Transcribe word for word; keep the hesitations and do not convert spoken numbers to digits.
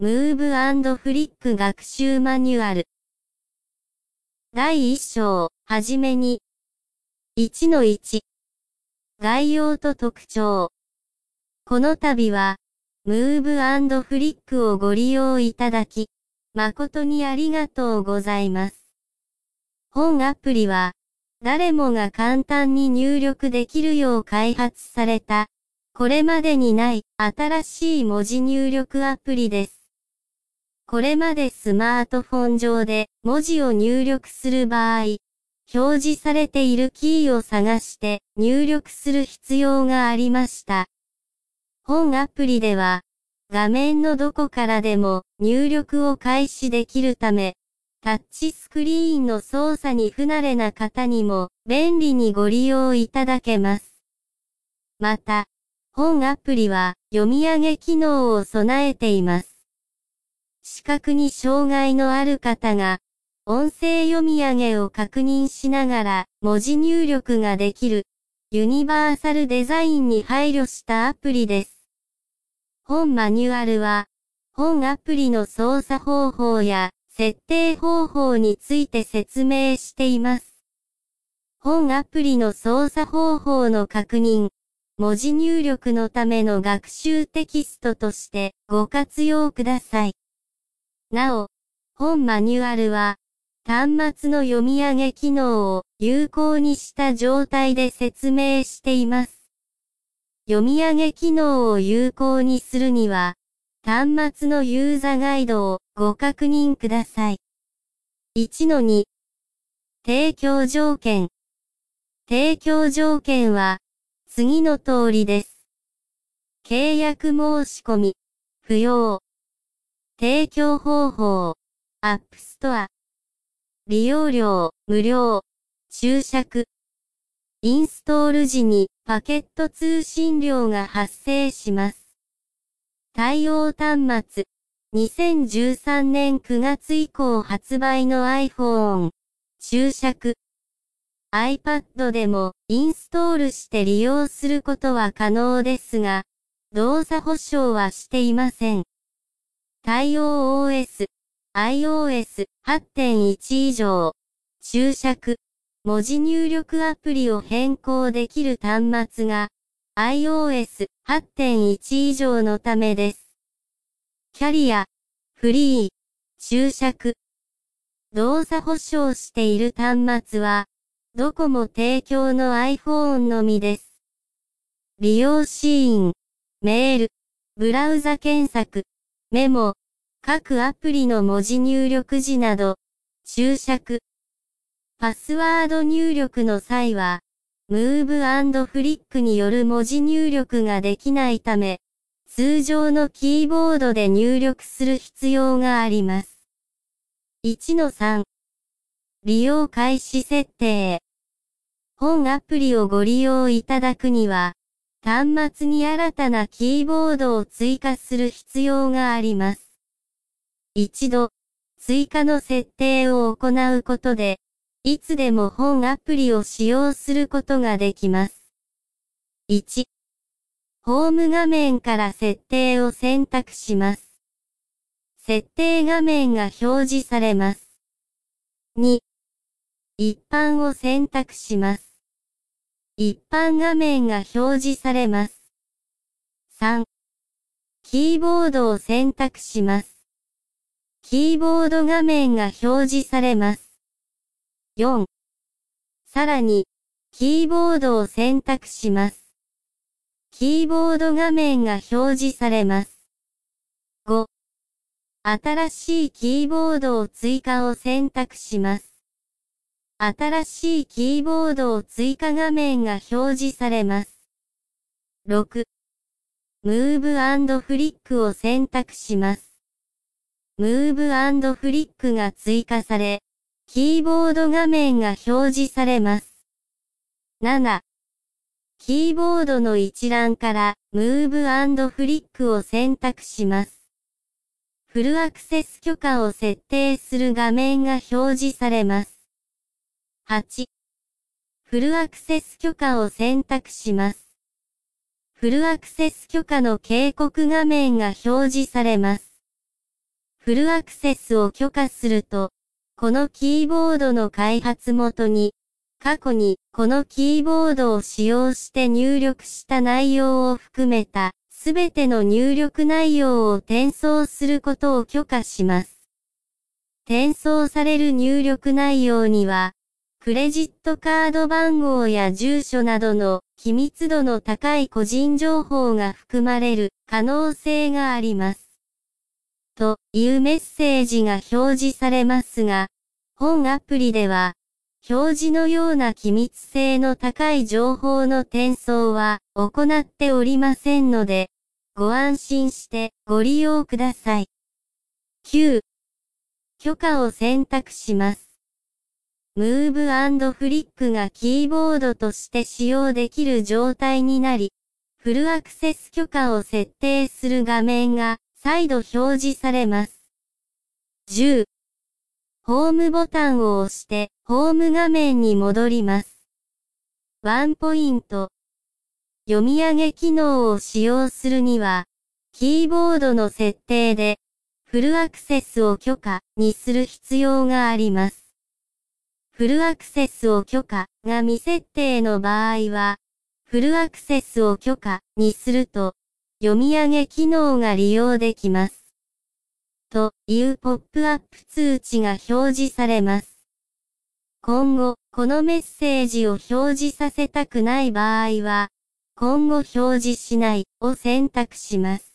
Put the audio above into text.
ムーブ&フリック学習マニュアル。だいいっ章、はじめに。いちのいち。概要と特徴。この度は、ムーブ&フリックをご利用いただき、誠にありがとうございます。本アプリは、誰もが簡単に入力できるよう開発された、これまでにない新しい文字入力アプリです。これまでスマートフォン上で文字を入力する場合、表示されているキーを探して入力する必要がありました。本アプリでは、画面のどこからでも入力を開始できるため、タッチスクリーンの操作に不慣れな方にも便利にご利用いただけます。また、本アプリは読み上げ機能を備えています。視覚に障害のある方が、音声読み上げを確認しながら文字入力ができる、ユニバーサルデザインに配慮したアプリです。本マニュアルは、本アプリの操作方法や設定方法について説明しています。本アプリの操作方法の確認、文字入力のための学習テキストとしてご活用ください。なお、本マニュアルは、端末の読み上げ機能を有効にした状態で説明しています。読み上げ機能を有効にするには、端末のユーザガイドをご確認ください。いちのに。提供条件。提供条件は、次の通りです。契約申し込み、不要。提供方法、アップストア。利用料、無料。注釈。インストール時にパケット通信料が発生します。対応端末。にせんじゅうさんねんくがつ以降発売の iPhone。注釈。iPad でもインストールして利用することは可能ですが、動作保証はしていません。対応 オーエス、アイオーエス はちてんいち 以上。注釈。文字入力アプリを変更できる端末が アイオーエス はちてんいち 以上のためです。キャリア、フリー、注釈。動作保証している端末は、ドコモ提供の iPhone のみです。利用シーン、メール、ブラウザ検索、メモ、各アプリの文字入力時など、注釈。パスワード入力の際は、ムーブ&フリックによる文字入力ができないため、通常のキーボードで入力する必要があります。いちのさん。利用開始設定。本アプリをご利用いただくには、端末に新たなキーボードを追加する必要があります。一度、追加の設定を行うことで、いつでも本アプリを使用することができます。いち. ホーム画面から設定を選択します。設定画面が表示されます。に. 一般を選択します。一般画面が表示されます。さん. キーボードを選択します。キーボード画面が表示されます。よん. さらに、キーボードを選択します。キーボード画面が表示されます。ご. 新しいキーボードを追加を選択します。新しいキーボードを追加画面が表示されます。ろく. ムーブ&フリックを選択します。ムーブ&フリックが追加され、キーボード画面が表示されます。なな. キーボードの一覧からムーブ&フリックを選択します。フルアクセス許可を設定する画面が表示されます。はち. フルアクセス許可を選択します。フルアクセス許可の警告画面が表示されます。 フルアクセスを許可すると、このキーボードの開発元に、過去にこのキーボードを使用して入力した内容を含めたすべての入力内容を転送することを許可します。転送される入力内容には、クレジットカード番号や住所などの機密度の高い個人情報が含まれる可能性があります。というメッセージが表示されますが、本アプリでは、表示のような機密性の高い情報の転送は行っておりませんので、ご安心してご利用ください。きゅう. 許可を選択します。Move and Flick がキーボードとして使用できる状態になり、フルアクセス許可を設定する画面が再度表示されます。じゅう. ホームボタンを押してホーム画面に戻ります。ワンポイント。読み上げ機能を使用するには、キーボードの設定でフルアクセスを許可にする必要があります。フルアクセスを許可が未設定の場合は、フルアクセスを許可にすると、読み上げ機能が利用できます。というポップアップ通知が表示されます。今後、このメッセージを表示させたくない場合は、今後表示しないを選択します。